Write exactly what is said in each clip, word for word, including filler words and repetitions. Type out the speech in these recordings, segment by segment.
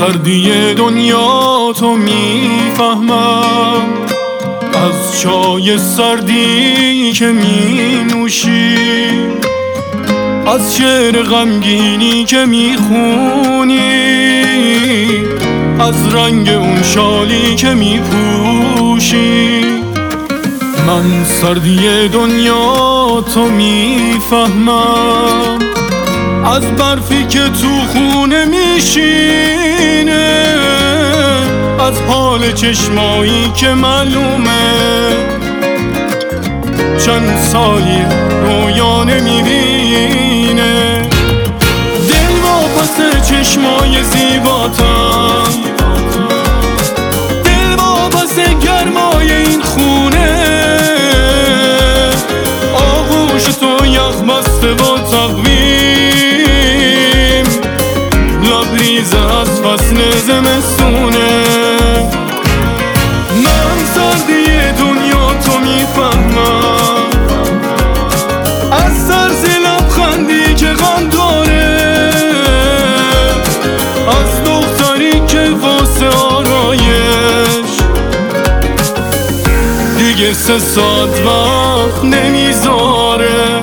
سردی دنیا تو میفهمم، از چای سردی که می نوشی، از شعر غمگینی که میخونی، از رنگ اون شالی که میپوشی. من سردی دنیا تو میفهمم، از برفی که تو خونه میشینه، از حال چشمایی که معلومه چند سالی رویا نمیبینه. دل واپس چشمای زیباتم، دل واپس گرمای این خونه، آغوش تو یخ بسته با تقویم، لبریز از فصل زمستونه. من سردی دنیا تو میفهمم، از طرز لبخندی که غم داره، از دختری که واسه آرایش دیگه سه ساعت وقت نمیذاره.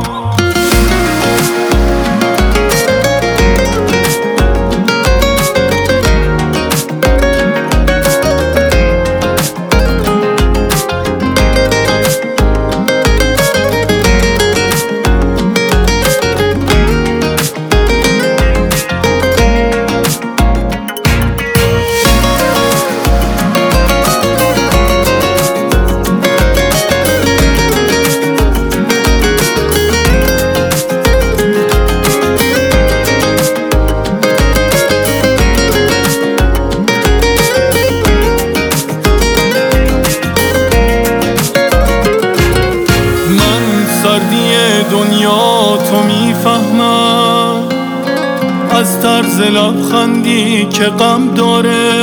سردی دنیا تو میفهمم، از طرز لبخندی که غم داره،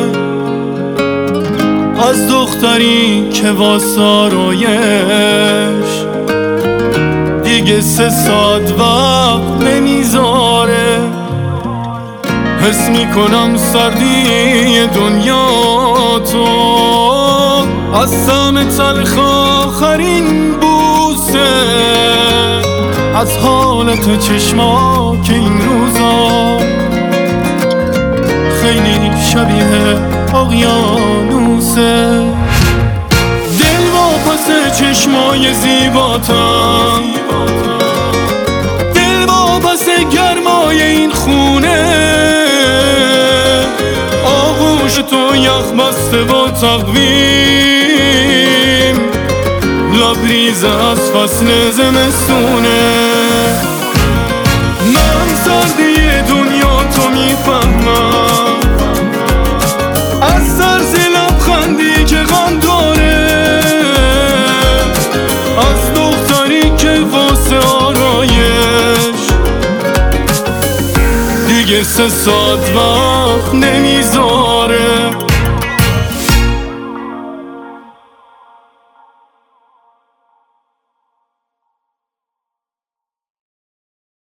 از دختری که واسه آرایش دیگه سه ساعت وقت نمیذاره. حس میکنم سردی دنیا تو از طعم تلخ آخرین بوسه، از حالت چشما که این روزا خیلی شبیه اقیانوسه. دل واپس چشمای زیباتم، دل واپس گرمای این خونه، آغوش تو یخ بسته با تقویم، لبریز از فصل زمستونه. من سردی دنیا تو میفهمم، از طرز لبخندی که غم داره، از دختری که واسه آرایش دیگه سه ساعت وقت نمیذاره.